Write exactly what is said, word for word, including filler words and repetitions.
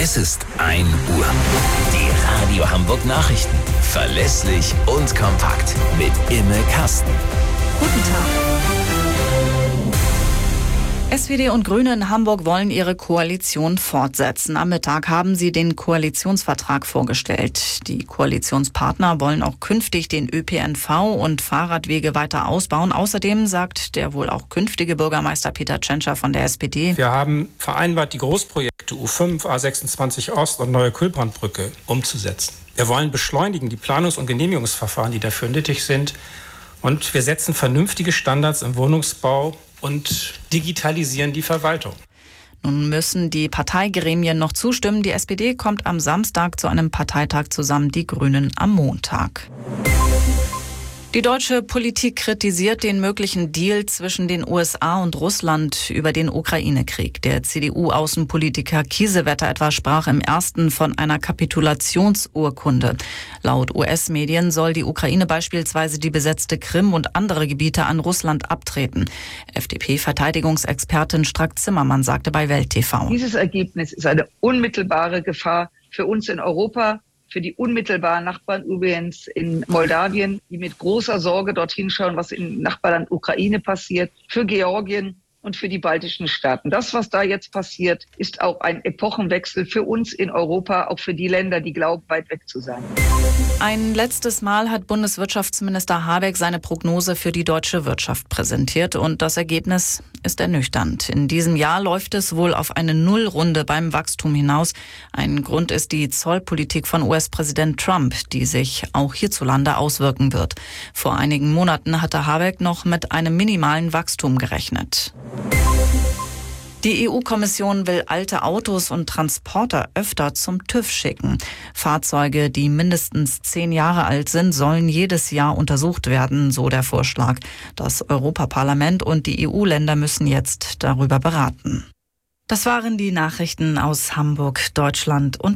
Es ist ein Uhr. Die Radio Hamburg Nachrichten. Verlässlich und kompakt. Mit Imme Kasten. Guten Tag. S P D und Grüne in Hamburg wollen ihre Koalition fortsetzen. Am Mittag haben sie den Koalitionsvertrag vorgestellt. Die Koalitionspartner wollen auch künftig den Ö P N V und Fahrradwege weiter ausbauen. Außerdem sagt der wohl auch künftige Bürgermeister Peter Tschentscher von der S P D: Wir haben vereinbart, die Großprojekte U fünf, A sechsundzwanzig Ost und Neue Kühlbrandbrücke umzusetzen. Wir wollen beschleunigen die Planungs- und Genehmigungsverfahren, die dafür nötig sind. Und wir setzen vernünftige Standards im Wohnungsbau und digitalisieren die Verwaltung. Nun müssen die Parteigremien noch zustimmen. Die S P D kommt am Samstag zu einem Parteitag zusammen, die Grünen am Montag. Die deutsche Politik kritisiert den möglichen Deal zwischen den U S A und Russland über den Ukraine-Krieg. Der C D U-Außenpolitiker Kiesewetter etwa sprach im ersten von einer Kapitulationsurkunde. Laut U S-Medien soll die Ukraine beispielsweise die besetzte Krim und andere Gebiete an Russland abtreten. F D P-Verteidigungsexpertin Strack-Zimmermann sagte bei Welt T V: Dieses Ergebnis ist eine unmittelbare Gefahr für uns in Europa, für die unmittelbaren Nachbarn übrigens in Moldawien, die mit großer Sorge dorthin schauen, was im Nachbarland Ukraine passiert, für Georgien und für die baltischen Staaten. Das, was da jetzt passiert, ist auch ein Epochenwechsel für uns in Europa, auch für die Länder, die glauben, weit weg zu sein. Ein letztes Mal hat Bundeswirtschaftsminister Habeck seine Prognose für die deutsche Wirtschaft präsentiert und das Ergebnis ist ernüchternd. In diesem Jahr läuft es wohl auf eine Nullrunde beim Wachstum hinaus. Ein Grund ist die Zollpolitik von U S-Präsident Trump, die sich auch hierzulande auswirken wird. Vor einigen Monaten hatte Habeck noch mit einem minimalen Wachstum gerechnet. Die E U-Kommission will alte Autos und Transporter öfter zum TÜV schicken. Fahrzeuge, die mindestens zehn Jahre alt sind, sollen jedes Jahr untersucht werden, so der Vorschlag. Das Europaparlament und die E U-Länder müssen jetzt darüber beraten. Das waren die Nachrichten aus Hamburg, Deutschland und